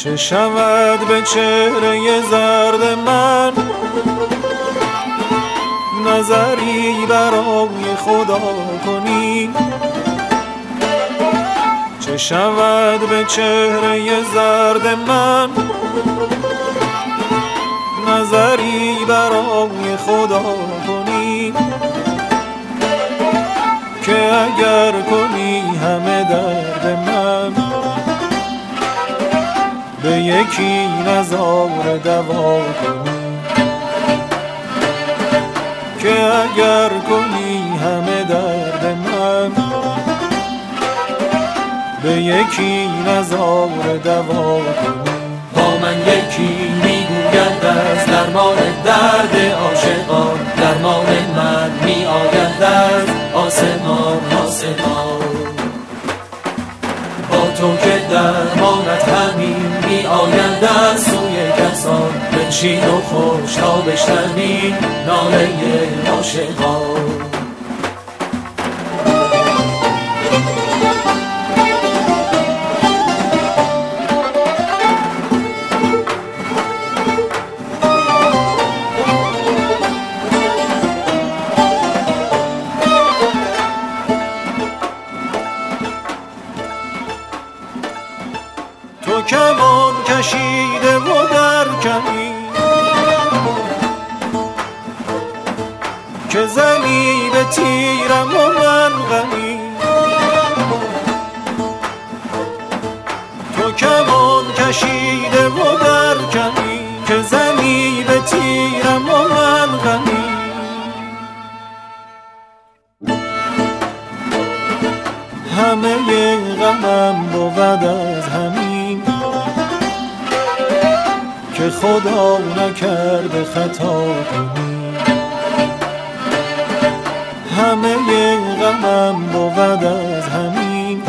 چه شود به چهره زرد من، نظری برای خدا کنی. چه شود به چهره زرد من، نظری برای خدا کنی. که اگر کنی همه درد من، به یکی نظاره دوا کنی. که اگر کنی همه درد من، به یکی نظاره دوا کنی. با من یکی میگوید از درمان درد عاشقان، درمان من میآید از آسمان آسمان. با تو که درمانت همین میآید از سوی کسان، بنشین و خوش تا بشنوی ناله عاشقان. تو کمان کشیده و در کمی، که زنی به تیرم و من غمی. تو کمان کشیده و در کمی، که زنی به تیرم و من غمی. همه غمم بود از همین، که خدا نکرده خطا کنی. همه غمم بود از همین،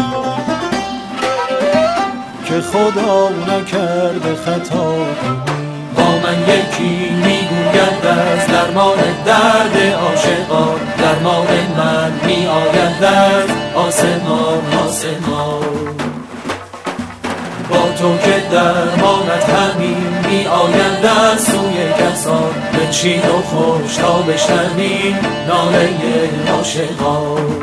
که خدا نکرده خطا کنی. با من یکی میگوید از درمان درد عاشقان، درمان من میآید از آسمان آسمان. با تو که درمانت همین میآید از سوی کسان، بنشین و خوش تا بشنوی ناله عاشقان.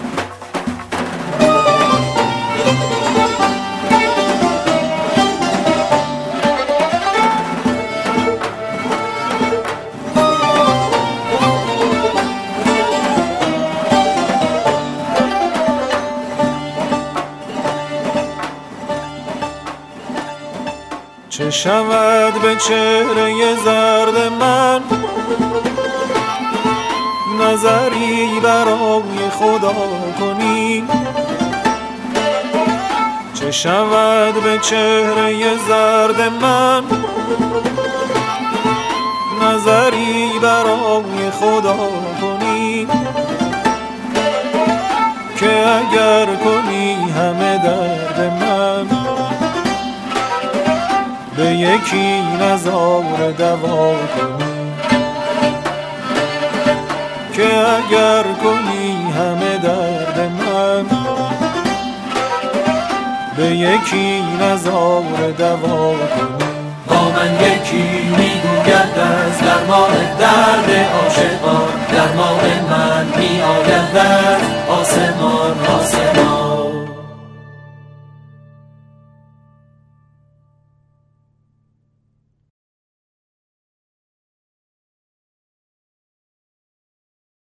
چه شود به چهره زرد من، نظری برای خدا کنی. چه شود به چهره زرد من، نظری برای خدا کنی. که اگر کنی همه درد من، به یکی نظاره دوا کنی. که اگر کنی همه درد من، به یکی نظاره دوا کنی. با من یکی میگوید از درمان درد عاشقان، درمان من میآید از آسمان آسمان.